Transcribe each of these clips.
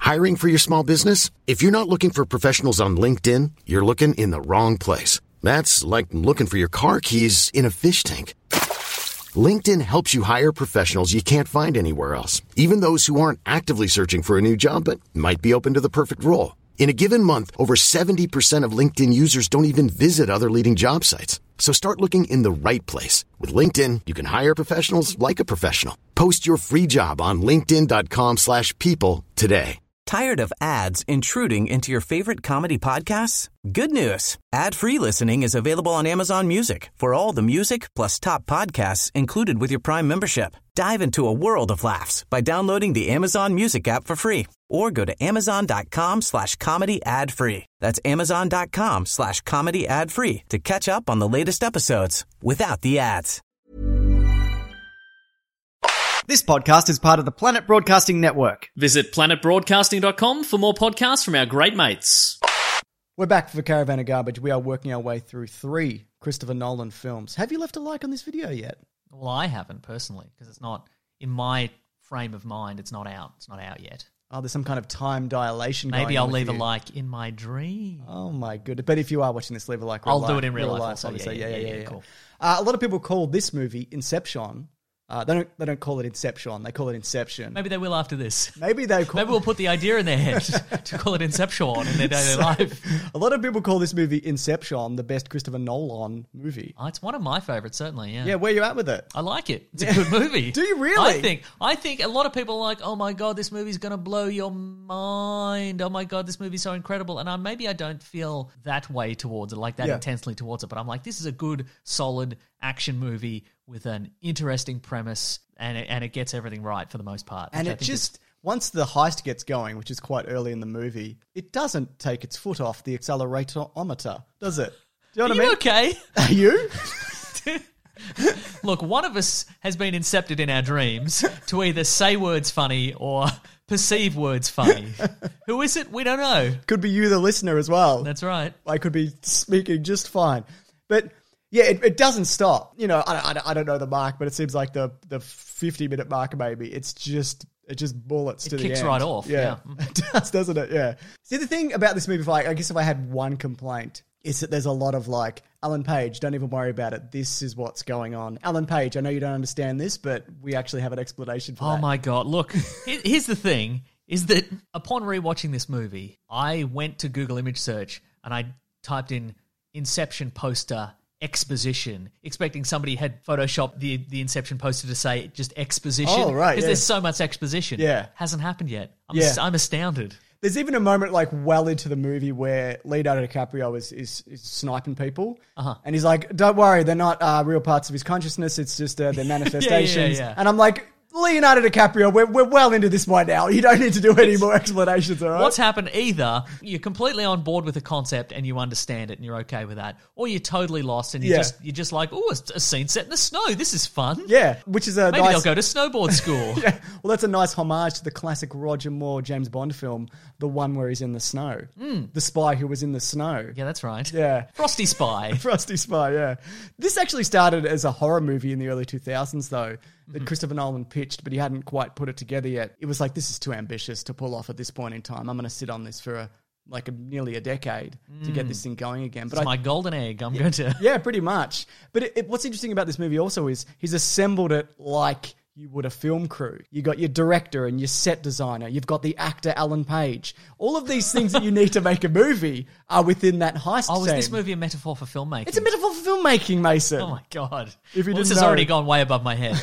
Hiring for your small business? If you're not looking for professionals on LinkedIn, you're looking in the wrong place. That's like looking for your car keys in a fish tank. LinkedIn helps you hire professionals you can't find anywhere else, even those who aren't actively searching for a new job but might be open to the perfect role. In a given month, over 70% of LinkedIn users don't even visit other leading job sites. So start looking in the right place. With LinkedIn, you can hire professionals like a professional. Post your free job on linkedin.com/people today. Tired of ads intruding into your favorite comedy podcasts? Good news. Ad-free listening is available on Amazon Music for all the music plus top podcasts included with your Prime membership. Dive into a world of laughs by downloading the Amazon Music app for free or go to amazon.com/comedy ad-free. That's amazon.com/comedy ad-free to catch up on the latest episodes without the ads. This podcast is part of the Planet Broadcasting Network. Visit planetbroadcasting.com for more podcasts from our great mates. We're back for Caravan of Garbage. We are working our way through 3 Christopher Nolan films. Have you left a like on this video yet? Well, I haven't personally, because it's not, in my frame of mind, it's not out. It's not out yet. Oh, there's some kind of time dilation going on. Maybe I'll leave you. a like in my dream. Oh my goodness. But if you are watching this, leave a like. I'll do it in real life also. Obviously. Yeah. Cool. A lot of people call this movie Inception. They don't call it Inception. They call it Inception. Maybe they will after this. Maybe we'll put the idea in their head to call it Inception in their daily life. A lot of people call this movie Inception the best Christopher Nolan movie. Oh, it's one of my favorites, certainly, yeah. Yeah, where you at with it? I like it. It's a good movie. Do you really? I think a lot of people are like, oh my God, this movie's going to blow your mind. Oh my God, this movie's so incredible. And maybe I don't feel that way towards it, like that intensely towards it. But I'm like, this is a good, solid action movie with an interesting premise, and it gets everything right for the most part. And it just, once the heist gets going, which is quite early in the movie, it doesn't take its foot off the acceleratometer, does it? Do you know what I mean? Okay? Are you? Look, one of us has been incepted in our dreams to either say words funny or perceive words funny. Who is it? We don't know. Could be you, the listener, as well. That's right. I could be speaking just fine. But yeah, it doesn't stop. You know, I don't know the mark, but it seems like the 50-minute mark maybe. It just bullets to the end. It kicks right off. Yeah. It does, doesn't it? Yeah. See, the thing about this movie, I guess if I had one complaint, is that there's a lot of like, Alan Page, don't even worry about it. This is what's going on. Alan Page, I know you don't understand this, but we actually have an explanation for that. Oh my God. Look, here's the thing, is that upon rewatching this movie, I went to Google image search and I typed in Inception poster exposition, expecting somebody had photoshopped the Inception poster to say just exposition. Oh, right. Because there's so much exposition. Yeah. Hasn't happened yet. I'm astounded. There's even a moment like well into the movie where Leonardo DiCaprio is sniping people. And he's like, don't worry, they're not real parts of his consciousness. It's just their manifestations. Yeah. And I'm like, Leonardo DiCaprio, we're well into this by now. You don't need to do any more explanations, all right? What's happened, either you're completely on board with the concept and you understand it and you're okay with that, or you're totally lost and you're just like, oh, a scene set in the snow. This is fun. Yeah, which is a Maybe nice... they'll go to snowboard school. Yeah, well, that's a nice homage to the classic Roger Moore James Bond film, the one where he's in the snow. The spy who was in the snow. Yeah, that's right. Yeah. Frosty Spy. Frosty Spy, yeah. This actually started as a horror movie in the early 2000s, though, that Christopher Nolan pitched, but he hadn't quite put it together yet. It was like, this is too ambitious to pull off at this point in time. I'm going to sit on this for nearly a decade to get this thing going again. But it's my golden egg. I'm going to... Yeah, pretty much. But what's interesting about this movie also is he's assembled it like you would a film crew. You got your director and your set designer. You've got the actor Alan Page. All of these things that you need to make a movie are within that heist Oh, team. is this movie a metaphor for filmmaking? It's a metaphor for filmmaking, Mason. Oh my God. If you This didn't has know. already gone way above my head.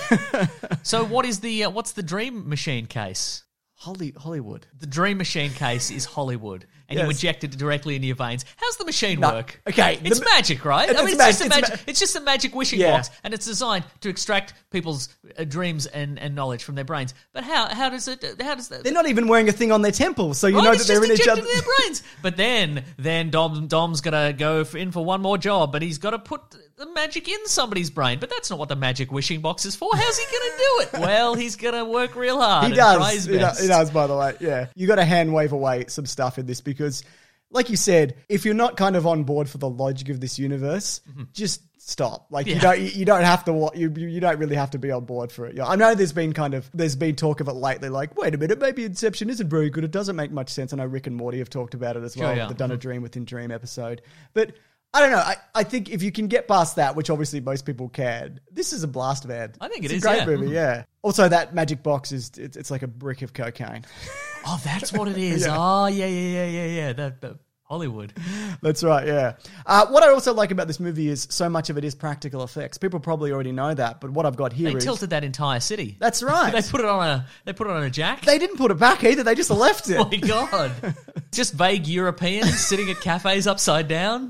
So what's the Dream Machine case? Hollywood. The Dream Machine case is Hollywood, and you Yes. inject it directly into your veins. How's the machine No, work? okay, It's magic, right? It's It's just a magic wishing Yeah. box, and it's designed to extract people's dreams and knowledge from their brains. But how does that... They're not even wearing a thing on their temple, so you know that it's they're just in each injected other. into their brains. But then Dom's gonna go in for one more job, but he's got to put the magic in somebody's brain. But that's not what the magic wishing box is for. How's he gonna do it? Well, he's gonna work real hard. He and does. Try his best. He does, by the way. Yeah. You got to hand wave away some stuff in this because, like you said, if you're not kind of on board for the logic of this universe, just stop. Like Yeah. you don't have to you don't really have to be on board for it. Yeah, I know there's been talk of it lately. Like, wait a minute, maybe Inception isn't very good. It doesn't make much sense. I know Rick and Morty have talked about it as well. Sure, yeah. The Done a Dream Within Dream episode, but. I don't know. I think if you can get past that, which obviously most people can, this is a blast, man. I think it's it is, a great yeah. movie, yeah. Also, that magic box it's like a brick of cocaine. Oh, that's what it is. Yeah. Oh, yeah. That Hollywood. That's right, yeah. What I also like about this movie is so much of it is practical effects. People probably already know that, but what I've got here They is... tilted that entire city. That's right. They put it on a jack. They didn't put it back either. They just left it. Oh my god! Just vague Europeans sitting at cafes upside down.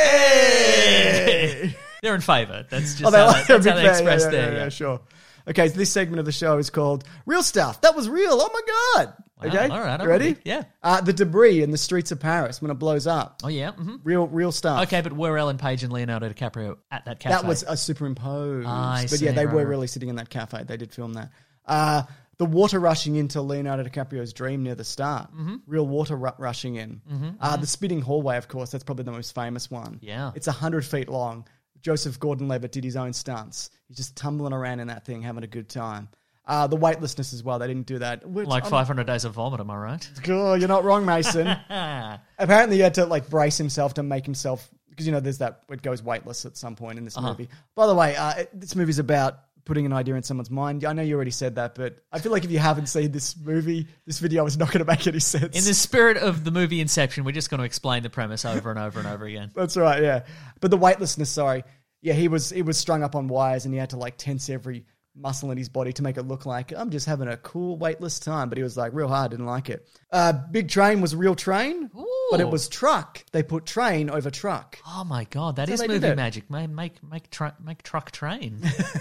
Hey! They're in favour. That's just Oh, they how like they, a that's big how they fan. express Yeah, there. yeah, sure. Okay, so this segment of the show is called Real Stuff. That was real. Oh my God. Wow, Okay, all right, you ready? I'm ready. Yeah. The debris in the streets of Paris when it blows up. Oh yeah. Mm-hmm. Real stuff. Okay, but were Ellen Page and Leonardo DiCaprio at that cafe? That was a superimposed. I but see, yeah, they right, were right. really sitting in that cafe. They did film that. The water rushing into Leonardo DiCaprio's dream near the start. Mm-hmm. Real water rushing in. Mm-hmm. The spitting hallway, of course, that's probably the most famous one. Yeah. It's 100 feet long. Joseph Gordon-Levitt did his own stunts. He's just tumbling around in that thing, having a good time. The weightlessness as well. They didn't do that. Which like 500 Days of Vomit. Am I right? Oh, you're not wrong, Mason. Apparently, he had to like brace himself to make himself because there's that it goes weightless at some point in this movie. By the way, this movie's about putting an idea in someone's mind. I know you already said that, but I feel like if you haven't seen this movie, this video is not going to make any sense. In the spirit of the movie Inception, we're just going to explain the premise over and over and over again. That's right, yeah. But the weightlessness, sorry. Yeah, he was strung up on wires and he had to like tense every muscle in his body to make it look like I'm just having a cool weightless time. But he was like real hard, didn't like it. Big Train was real train, but it was truck. They put train over truck. Oh my god, that So is they did movie it. magic. Make truck train.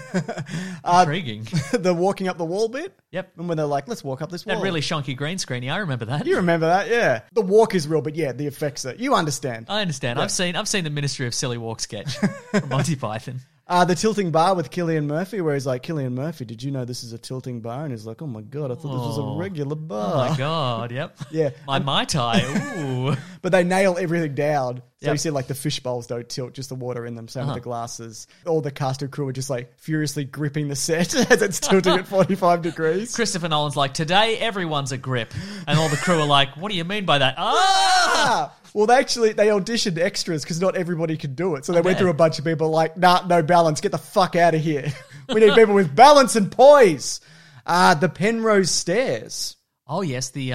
Intriguing. The walking up the wall bit. Yep. And when they're like, let's walk up this wall. That really shonky green screen. Yeah, I remember that. You remember that, yeah. The walk is real, but yeah, the effects are... You understand. I understand. Yeah. I've seen the Ministry of Silly Walk sketch from Monty Python. The tilting bar with Cillian Murphy, where he's like, Cillian Murphy, did you know this is a tilting bar? And he's like, oh my God, I thought this was a regular bar. Oh my god, yep. Yeah. My Mai Tai. Ooh. But they nail everything down. So Yep. you see like the fish bowls don't tilt, just the water in them. Same with the glasses. All the cast and crew are just like furiously gripping the set as it's tilting at 45 degrees. Christopher Nolan's like, today everyone's a grip. And all the crew are like, what do you mean by that? Well, they auditioned extras because not everybody could do it. So they went Okay. through a bunch of people like, nah, no balance. Get the fuck out of here. We need people with balance and poise. The Penrose Stairs. Oh yes, the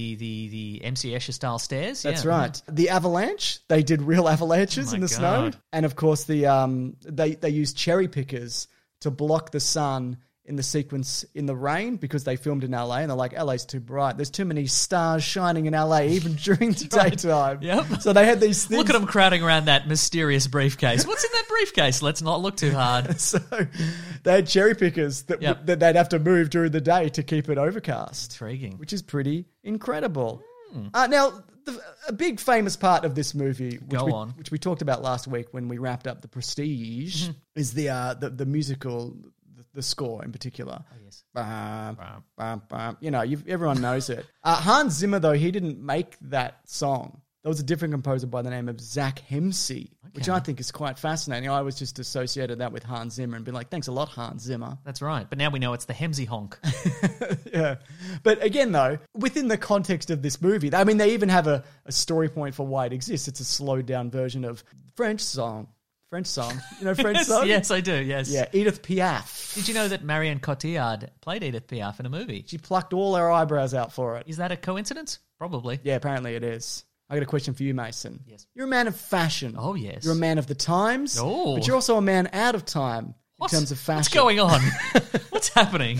MC Escher style stairs. That's yeah. right. The avalanche. They did real avalanches Oh my in the snow. God. And of course, they used cherry pickers to block the sun in the sequence in the rain because they filmed in LA and they're like, LA's too bright. There's too many stars shining in LA even during the daytime. Yep. So they had these things. Look at them crowding around that mysterious briefcase. What's in that briefcase? Let's not look too hard. So they had cherry pickers that, Yep. that they'd have to move during the day to keep it overcast, Intriguing. which is pretty incredible. Now, a big famous part of this movie, which we talked about last week when we wrapped up The Prestige, is the musical, the score in particular. Oh, yes. Bam, bam, bam. Everyone knows it. Hans Zimmer, though, he didn't make that song. There was a different composer by the name of Zach Hemsey, which I think is quite fascinating. I always just associated that with Hans Zimmer and been like, thanks a lot, Hans Zimmer. That's right. But now we know it's the Hemsey honk. Yeah. But again, though, within the context of this movie, I mean, they even have a story point for why it exists. It's a slowed down version of French song. French song. You know French song? Yes, I do, yes. Yeah, Edith Piaf. Did you know that Marianne Cotillard played Edith Piaf in a movie? She plucked all her eyebrows out for it. Is that a coincidence? Probably. Yeah, apparently it is. I got a question for you, Mason. Yes. You're a man of fashion. Oh, yes. You're a man of the times. Oh. But you're also a man out of time in terms of fashion. What's going on? What's happening?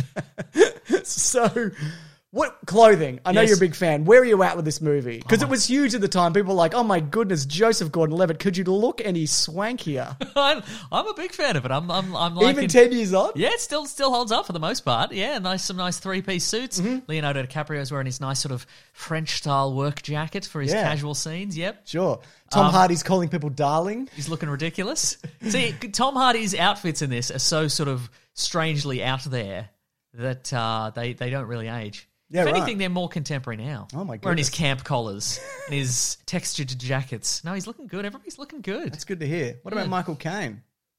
So, what clothing? I know Yes. you're a big fan. Where are you at with this movie? Because it was huge at the time. People were like, oh my goodness, Joseph Gordon-Levitt, could you look any swankier? I'm a big fan of it. I'm liking... Even 10 years on? Yeah, it still holds up for the most part. Yeah, some nice three-piece suits. Mm-hmm. Leonardo DiCaprio's wearing his nice sort of French-style work jacket for his Yeah. casual scenes. Yep. Sure. Tom Hardy's calling people darling. He's looking ridiculous. See, Tom Hardy's outfits in this are so sort of strangely out there that they don't really age. Yeah, if right. anything, they're more contemporary now. Oh, my Wearing his goodness. camp collars and his textured jackets. No, he's looking good. Everybody's looking good. That's good to hear. What about Michael Caine?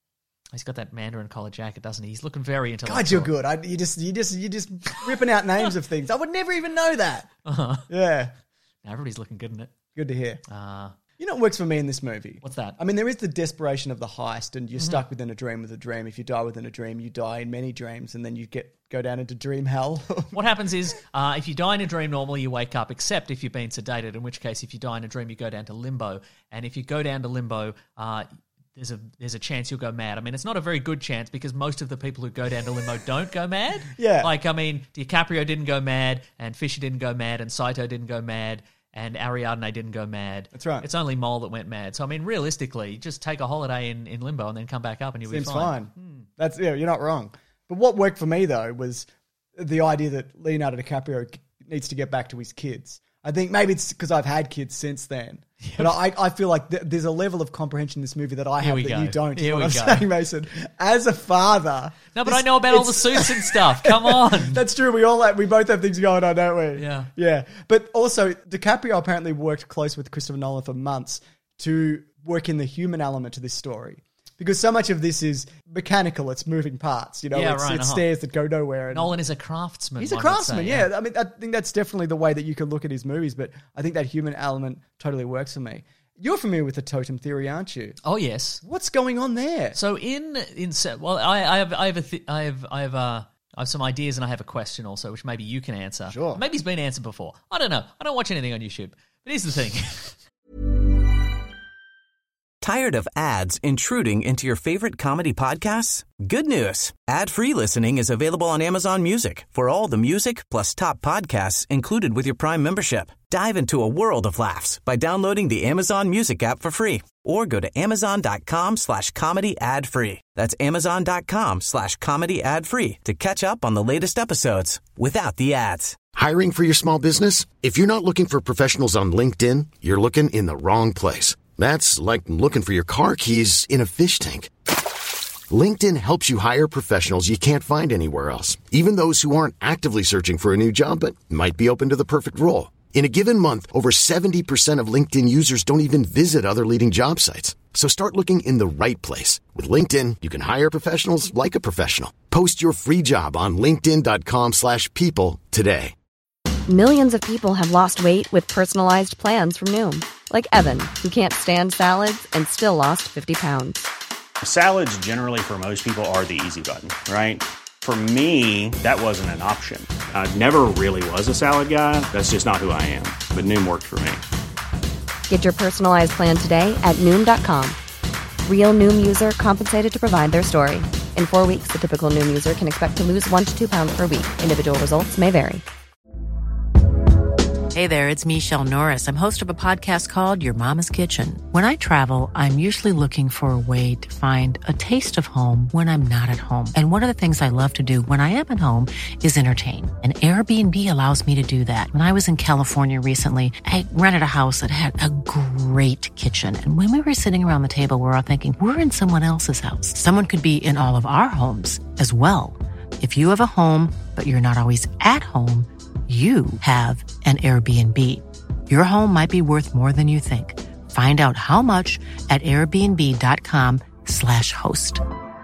He's got that Mandarin collar jacket, doesn't he? He's looking very intellectual. God, you're good. You just ripping out names of things. I would never even know that. Yeah. Now everybody's looking good in it. Good to hear. You know what works for me in this movie? What's that? I mean, there is the desperation of the heist, and you're stuck within a dream with a dream. If you die within a dream, you die in many dreams, and then you go down into dream hell. What happens is, if you die in a dream, normally you wake up, except if you've been sedated, in which case, if you die in a dream, you go down to limbo. And if you go down to limbo, there's a chance you'll go mad. I mean, it's not a very good chance because most of the people who go down to limbo don't go mad. Yeah. Like, I mean, DiCaprio didn't go mad, and Fisher didn't go mad, and Saito didn't go mad, and Ariadne didn't go mad. That's right. It's only Mole that went mad. So, I mean, realistically, just take a holiday in limbo and then come back up and you'll be fine. That's you're not wrong. But what worked for me, though, was the idea that Leonardo DiCaprio needs to get back to his kids. I think maybe it's because I've had kids since then. Yep. But I feel like there's a level of comprehension in this movie that I have that you don't. Here we go. Saying, Mason, as a father... No, but I know about all the suits and stuff. Come on. That's true. We both have things going on, don't we? Yeah. Yeah. But also, DiCaprio apparently worked close with Christopher Nolan for months to work in the human element to this story. Because so much of this is mechanical, it's moving parts, it's stairs that go nowhere. And Nolan is a craftsman. He's a craftsman, yeah. I mean, I think that's definitely the way that you can look at his movies, but I think that human element totally works for me. You're familiar with the totem theory, aren't you? Oh yes. What's going on there? So I have some ideas and I have a question also, which maybe you can answer. Sure. Maybe it's been answered before. I don't know. I don't watch anything on YouTube. But here's the thing. Tired of ads intruding into your favorite comedy podcasts? Good news. Ad-free listening is available on Amazon Music for all the music plus top podcasts included with your Prime membership. Dive into a world of laughs by downloading the Amazon Music app for free or go to amazon.com/comedy ad-free. That's amazon.com/comedy ad-free to catch up on the latest episodes without the ads. Hiring for your small business? If you're not looking for professionals on LinkedIn, you're looking in the wrong place. That's like looking for your car keys in a fish tank. LinkedIn helps you hire professionals you can't find anywhere else, even those who aren't actively searching for a new job but might be open to the perfect role. In a given month, over 70% of LinkedIn users don't even visit other leading job sites. So start looking in the right place. With LinkedIn, you can hire professionals like a professional. Post your free job on linkedin.com/people today. Millions of people have lost weight with personalized plans from Noom. Like Evan, who can't stand salads and still lost 50 pounds. Salads generally for most people are the easy button, right? For me, that wasn't an option. I never really was a salad guy. That's just not who I am. But Noom worked for me. Get your personalized plan today at Noom.com. Real Noom user compensated to provide their story. In 4 weeks, the typical Noom user can expect to lose 1 to 2 pounds per week. Individual results may vary. Hey there, it's Michelle Norris. I'm host of a podcast called Your Mama's Kitchen. When I travel, I'm usually looking for a way to find a taste of home when I'm not at home. And one of the things I love to do when I am at home is entertain. And Airbnb allows me to do that. When I was in California recently, I rented a house that had a great kitchen. And when we were sitting around the table, we're all thinking, we're in someone else's house. Someone could be in all of our homes as well. If you have a home, but you're not always at home, you have an Airbnb. Your home might be worth more than you think. Find out how much at airbnb.com/host.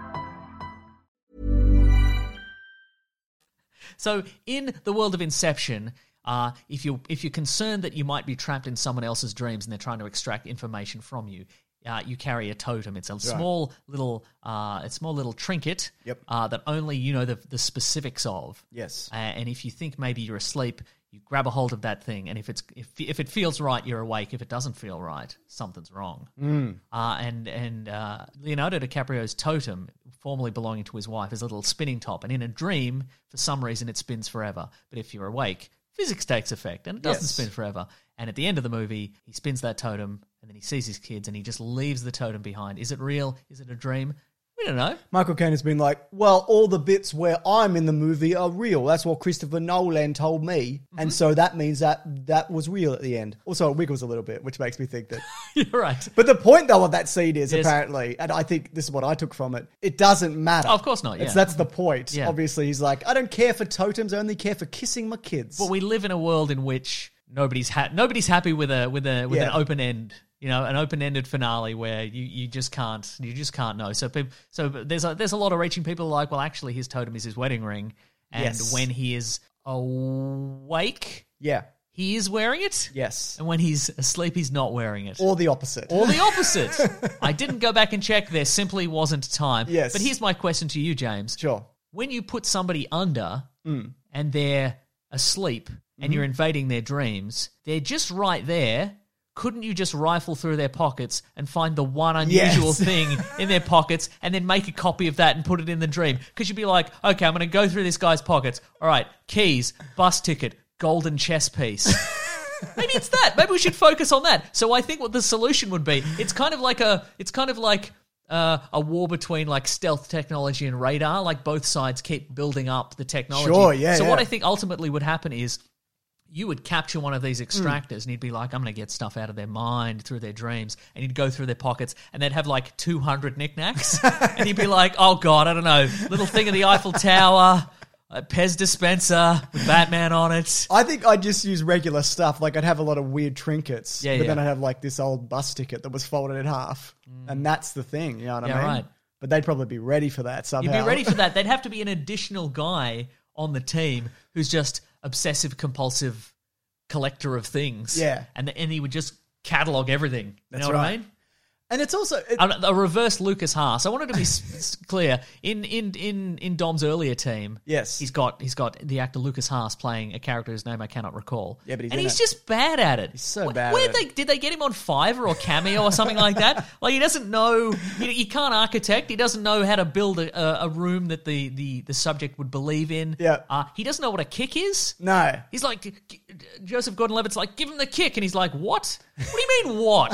So in the world of Inception, if you're concerned that you might be trapped in someone else's dreams and they're trying to extract information from you, you carry a totem. It's a small little trinket that only you know the specifics of. Yes. And if you think maybe you're asleep, you grab a hold of that thing, and if it feels right, you're awake. If it doesn't feel right, something's wrong. And Leonardo DiCaprio's totem, formerly belonging to his wife, is a little spinning top, and in a dream, for some reason, it spins forever. But if you're awake, physics takes effect, and it doesn't spin forever. And at the end of the movie, he spins that totem, and then he sees his kids, and he just leaves the totem behind. Is it real? Is it a dream? We don't know. Michael Caine has been like, well, all the bits where I'm in the movie are real. That's what Christopher Nolan told me. Mm-hmm. And so that means that was real at the end. Also, it wiggles a little bit, which makes me think that... You're right. But the point, though, of that scene is apparently, and I think this is what I took from it doesn't matter. Oh, of course not, yeah. That's the point. Yeah. Obviously, he's like, I don't care for totems, I only care for kissing my kids. But we live in a world in which nobody's happy with an open end. an open-ended finale where you just can't know. So there's a lot of reaching people like, well, actually his totem is his wedding ring, and when he is awake, he is wearing it. Yes. And when he's asleep, he's not wearing it. Or the opposite. I didn't go back and check. There simply wasn't time. Yes. But here's my question to you, James. Sure. When you put somebody under and they're asleep and you're invading their dreams, they're just right there. Couldn't you just rifle through their pockets and find the one unusual thing in their pockets and then make a copy of that and put it in the dream? Because you'd be like, okay, I'm going to go through this guy's pockets. All right, keys, bus ticket, golden chess piece. Maybe it's that. Maybe we should focus on that. So I think what the solution would be, it's kind of like a war between like stealth technology and radar. Like both sides keep building up the technology. Sure, yeah. So what I think ultimately would happen is you would capture one of these extractors and he'd be like, I'm going to get stuff out of their mind through their dreams. And he'd go through their pockets and they'd have like 200 knickknacks. And he'd be like, oh God, I don't know, little thing of the Eiffel Tower, a Pez dispenser with Batman on it. I think I'd just use regular stuff. Like I'd have a lot of weird trinkets, but then I'd have like this old bus ticket that was folded in half. And that's the thing, you know what I mean? Right. But they'd probably be ready for that somehow. You'd be ready for that. They'd have to be an additional guy on the team who's just obsessive compulsive collector of things. Yeah. And he would just catalog everything. You know what I mean? And it's also a reverse Lucas Haas. I wanted to be clear. In Dom's earlier team, yes, he's got the actor Lucas Haas playing a character whose name I cannot recall. Yeah, but he's just bad at it. He's so bad. At it. Did they get him on Fiverr or Cameo or something like that? Like he doesn't know. He can't architect. He doesn't know how to build a room that the subject would believe in. Yeah. He doesn't know what a kick is. No. He's like Joseph Gordon-Levitt's like, give him the kick, and he's like, what? What do you mean what?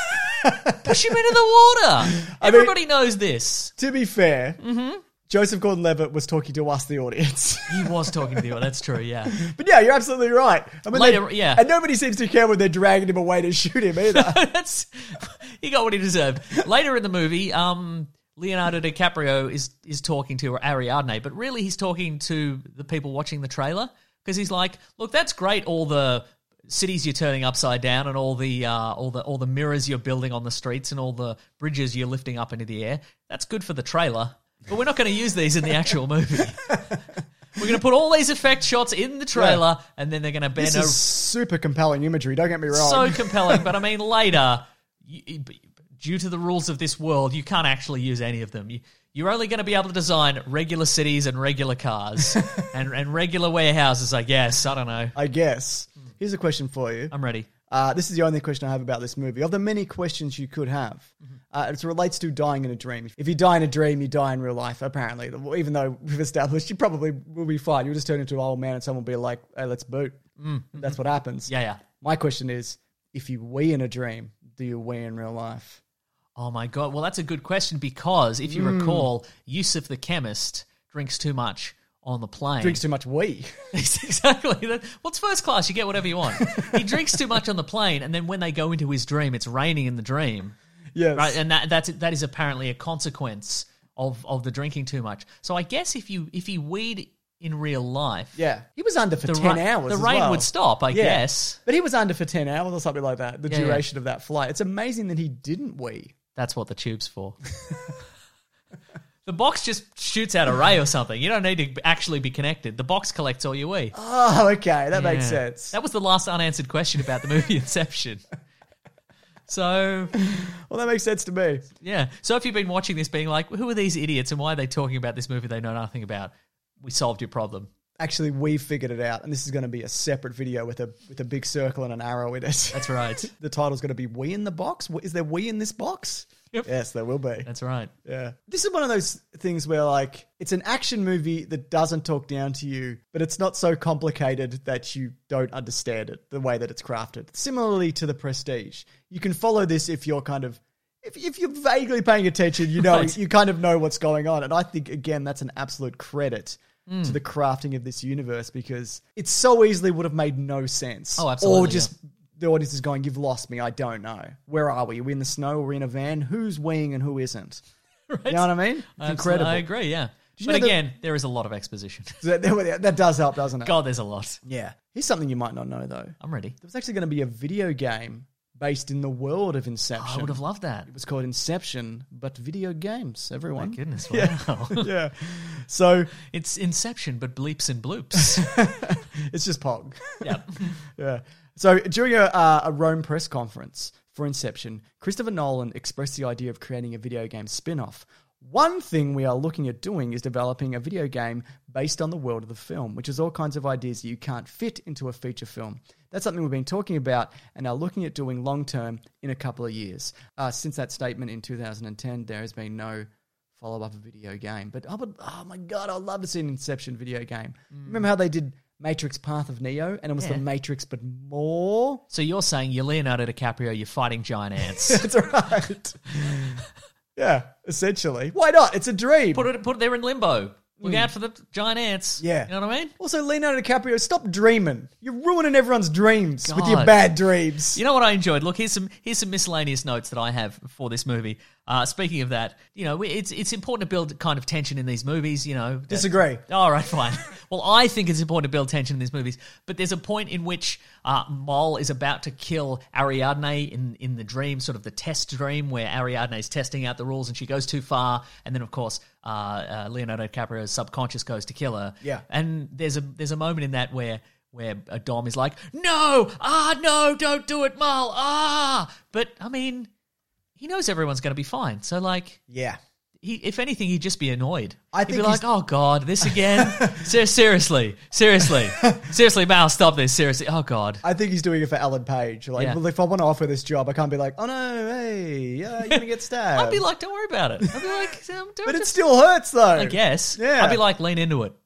Push him into the water. Everybody knows this. To be fair, Joseph Gordon-Levitt was talking to us, the audience. He was talking to the audience. That's true, yeah. But yeah, you're absolutely right. I mean, Later, and nobody seems to care when they're dragging him away to shoot him either. He got what he deserved. Later in the movie, Leonardo DiCaprio is talking to Ariadne, but really he's talking to the people watching the trailer because he's like, look, that's great, all the cities you're turning upside down and all the mirrors you're building on the streets and all the bridges you're lifting up into the air. That's good for the trailer, but we're not going to use these in the actual movie. We're going to put all these effect shots in the trailer, and then they're going to bend. This is super compelling imagery. Don't get me wrong. So compelling, but I mean, later, due to the rules of this world, you can't actually use any of them. You're only going to be able to design regular cities and regular cars and regular warehouses, I guess. I don't know. I guess. Here's a question for you. I'm ready. This is the only question I have about this movie. Of the many questions you could have, it relates to dying in a dream. If you die in a dream, you die in real life, apparently. Even though we've established you probably will be fine. You'll just turn into an old man and someone will be like, hey, let's boot. That's what happens. Yeah. My question is, if you wee in a dream, do you wee in real life? Oh, my God. Well, that's a good question because if you recall, Yusuf the chemist drinks too much on the plane. Drinks too much wee. Exactly. Well, it's first class. You get whatever you want. He drinks too much on the plane, and then when they go into his dream, it's raining in the dream. Yes. Right, and that is apparently a consequence of the drinking too much. So I guess if he weed in real life... Yeah. He was under for 10 hours The rain would stop, I guess. But he was under for 10 hours or something like that, the duration of that flight. It's amazing that he didn't wee. That's what the tube's for. The box just shoots out a ray or something. You don't need to actually be connected. The box collects all your wee. Oh, okay. That makes sense. That was the last unanswered question about the movie Inception. So... Well, that makes sense to me. Yeah. So if you've been watching this being like, who are these idiots and why are they talking about this movie they know nothing about? We solved your problem. Actually, we figured it out, and this is going to be a separate video with a big circle and an arrow in it. That's right. The title's going to be "We in the Box." Is there "we" in this box? Yep. Yes, there will be. That's right. Yeah. This is one of those things where, like, it's an action movie that doesn't talk down to you, but it's not so complicated that you don't understand it, the way that it's crafted. Similarly to The Prestige. You can follow this if you're kind of... If you're vaguely paying attention, you know, you kind of know what's going on. And I think, again, that's an absolute credit to the crafting of this universe because it so easily would have made no sense. Oh, absolutely. Or just the audience is going, you've lost me, I don't know. Where are we? Are we in the snow? Are we in a van? Who's weeing and who isn't? Right. You know what I mean? It's incredible. I agree, yeah. But again, there is a lot of exposition. That does help, doesn't it? God, there's a lot. Yeah. Here's something you might not know, though. I'm ready. There's actually going to be a video game based in the world of Inception. I would have loved that. It was called Inception, but video games, everyone. My goodness, wow. Yeah. So It's Inception, but bleeps and bloops. it's just Pog. Yep. Yeah. So during a Rome press conference for Inception, Christopher Nolan expressed the idea of creating a video game spin-off. One thing we are looking at doing is developing a video game based on the world of the film, which is all kinds of ideas that you can't fit into a feature film. That's something we've been talking about and are looking at doing long-term in a couple of years. Since that statement in 2010, there has been no follow-up video game. But oh my God, I'd love to see an Inception video game. Remember how they did Matrix Path of Neo, and it was the Matrix, but more? So you're saying you're Leonardo DiCaprio, you're fighting giant ants. That's right. Yeah, essentially. Why not? It's a dream. Put it there in limbo. Look out for the giant ants. Yeah. You know what I mean? Also, Leonardo DiCaprio, stop dreaming. You're ruining everyone's dreams with your God. bad dreams. You know what I enjoyed? Look, here's some miscellaneous notes that I have for this movie. Speaking of that, you know, it's important to build kind of tension in these movies, you know. Disagree. All right, fine. Well, I think it's important to build tension in these movies, but there's a point in which Mol is about to kill Ariadne in the dream, sort of the test dream where Ariadne is testing out the rules and she goes too far, and then of course Leonardo DiCaprio's subconscious goes to kill her. Yeah. And there's a moment in that where a Dom is like, no, don't do it, Mol, but I mean, he knows everyone's going to be fine, so like, Yeah. if anything, he'd just be annoyed. I He'd think be like, oh God, this again? Seriously, Mal, stop this, seriously, oh God. I think he's doing it for Ellen Page. Like, Yeah. well, if I want to offer this job, I can't be like, oh no, hey, you're going to get stabbed. I'd be like, don't worry about it. I'd be like, don't but it just... still hurts though. I guess. Yeah. I'd be like, lean into it.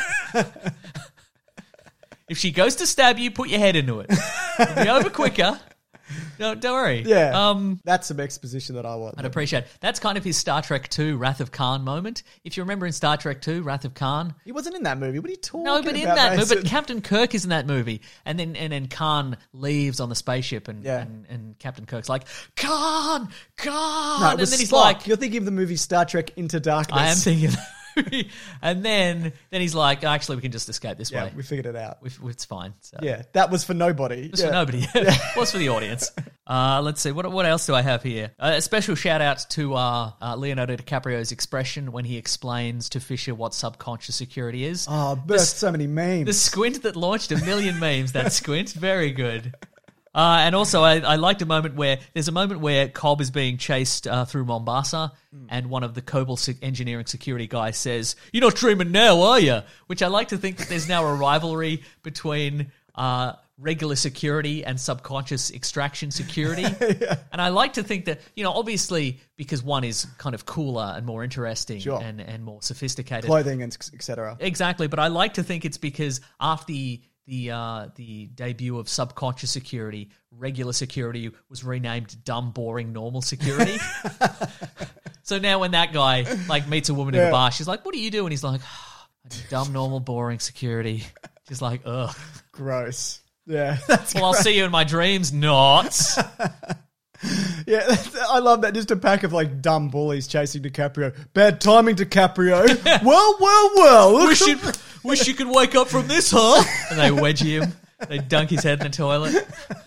If she goes to stab you, put your head into it. It'll be over quicker. No, don't worry. Yeah. That's some exposition that I want. I'd appreciate it. That's kind of his Star Trek II Wrath of Khan moment. If you remember in Star Trek II Wrath of Khan. He wasn't in that movie. What are you talking No, about? but in that movie, Mason? but Captain Kirk is in that movie. And then Khan leaves on the spaceship and Captain Kirk's like, Khan! No, it and was then he's Spock. like, You're thinking of the movie Star Trek Into Darkness. I am thinking of that movie. And then he's like, actually, we can just escape this Yeah, way. we figured it out. It's fine. So. Yeah, that was for nobody. It's for nobody. It was for the audience. Let's see. What else do I have here? A special shout out to Leonardo DiCaprio's expression when he explains to Fisher what subconscious security is. Oh, burst so many memes. The squint that launched a million memes. That squint, very good. And also, I liked there's a moment where Cobb is being chased through Mombasa, and one of the Cobalt engineering security guys says, "You're not dreaming now, are you?" Which I like to think that there's now a rivalry between regular security and subconscious extraction security. And I like to think that, you know, obviously because one is kind of cooler and more interesting and more sophisticated. Clothing and etc. Exactly, but I like to think it's because after the debut of subconscious security, regular security was renamed dumb, boring, normal security. So now when that guy like meets a woman in a bar, she's like, "What do you do?" And he's like, "I do dumb, normal, boring security." She's like, "Ugh, gross." Yeah. I'll see you in my dreams, not. Yeah, I love that. Just a pack of like dumb bullies chasing DiCaprio. Bad timing, DiCaprio. Well. Wish you could wake up from this, huh? And they wedge him. They dunk his head in the toilet.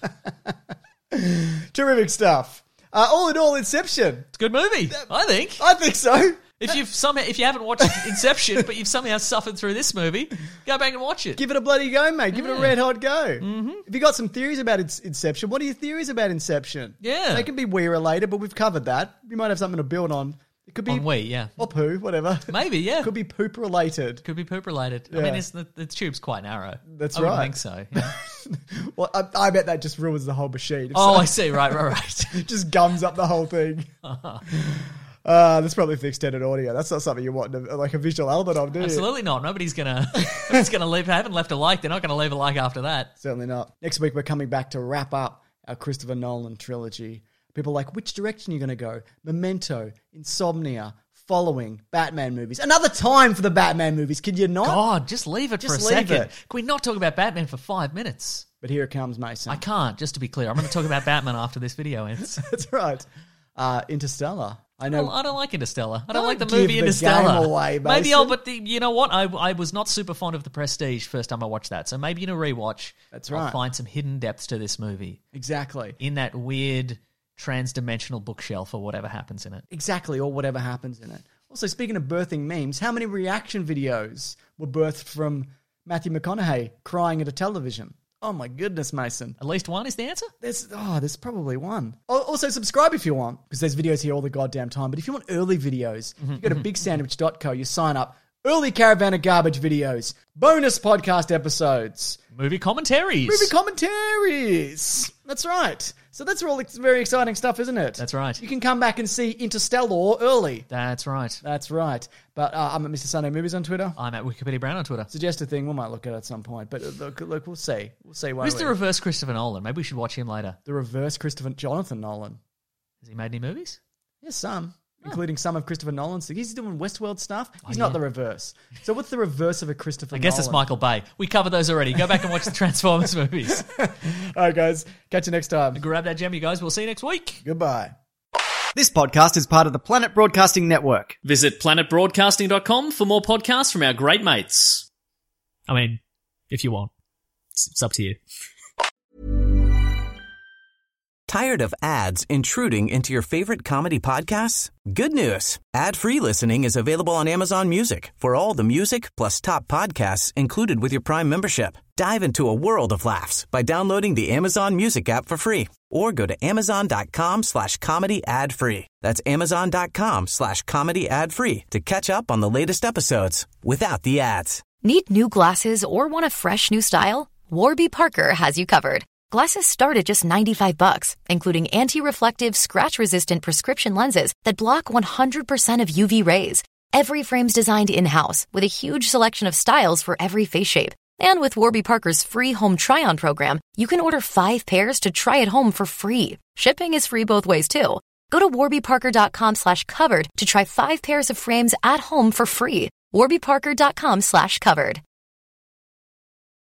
Terrific stuff. All in all, Inception. It's a good movie, I think. I think so. If you haven't watched Inception, but you've somehow suffered through this movie, go back and watch it. Give it a bloody go, mate. Give it a red hot go. Mm-hmm. If you got some theories about Inception, what are your theories about Inception? Yeah. They can be Wii related, but we've covered that. You might have something to build on. It could be on Wii, yeah. Or poo, whatever. Maybe, yeah. Could be poop related. Could be poop related. Yeah. I mean, the tube's quite narrow. That's I right. wouldn't think so. Yeah. Well, I bet that just ruins the whole machine. I see. Right. Just gums up the whole thing. That's probably for extended audio. That's not something you want like a visual element of, do you? Absolutely not. Nobody's gonna leave. I haven't left a like. They're not gonna leave a like after that. Certainly not. Next week we're coming back to wrap up our Christopher Nolan trilogy. People are like, which direction are you going to go? Memento, Insomnia, Following, Batman movies. Another time for the Batman movies. Can you not? God, just leave it for a leave second. it. Can we not talk about Batman for 5 minutes? But here it comes, Mason. I can't. Just to be clear, I'm going to talk about Batman after this video ends. That's right. Interstellar. I know. I don't like Interstellar. I don't Don't like the give movie the Interstellar. game away, maybe Mason. but you know what? I was not super fond of The Prestige first time I watched that. So maybe in a rewatch, That's I'll right. find some hidden depths to this movie Exactly. in that weird trans-dimensional bookshelf or whatever happens in it. Exactly, or whatever happens in it. Also, speaking of birthing memes, how many reaction videos were birthed from Matthew McConaughey crying at a television? Oh my goodness, Mason. At least one is the answer? There's probably one. Also, subscribe if you want, because there's videos here all the goddamn time. But if you want early videos, you go to bigsandwich.co, you sign up. Early Caravan of Garbage videos, bonus podcast episodes, Movie commentaries. movie commentaries. That's right. So that's all very exciting stuff, isn't it? That's right. You can come back and see Interstellar early. That's right. That's right. But I'm at Mr. Sunday Movies on Twitter. I'm at Wikipedia Brown on Twitter. Suggest a thing we might look at it at some point. But look, we'll see. We'll see. Who's the reverse Christopher Nolan? Maybe we should watch him later. The reverse Jonathan Nolan. Has he made any movies? Yes, some. Including some of Christopher Nolan's. He's doing Westworld stuff. He's not the reverse. So what's the reverse of a Christopher Nolan? I guess it's Michael Bay. We covered those already. Go back and watch the Transformers movies. All right, guys. Catch you next time. Grab that gem, you guys. We'll see you next week. Goodbye. This podcast is part of the Planet Broadcasting Network. Visit planetbroadcasting.com for more podcasts from our great mates. I mean, if you want. It's up to you. Tired of ads intruding into your favorite comedy podcasts? Good news. Ad-free listening is available on Amazon Music for all the music plus top podcasts included with your Prime membership. Dive into a world of laughs by downloading the Amazon Music app for free or go to amazon.com/comedy ad-free. That's amazon.com/comedy ad-free to catch up on the latest episodes without the ads. Need new glasses or want a fresh new style? Warby Parker has you covered. Glasses start at just $95, including anti-reflective, scratch-resistant prescription lenses that block 100% of UV rays. Every frame's designed in-house with a huge selection of styles for every face shape. And with Warby Parker's free home try-on program, you can order 5 pairs to try at home for free. Shipping is free both ways, too. Go to warbyparker.com/covered to try 5 pairs of frames at home for free. warbyparker.com/covered.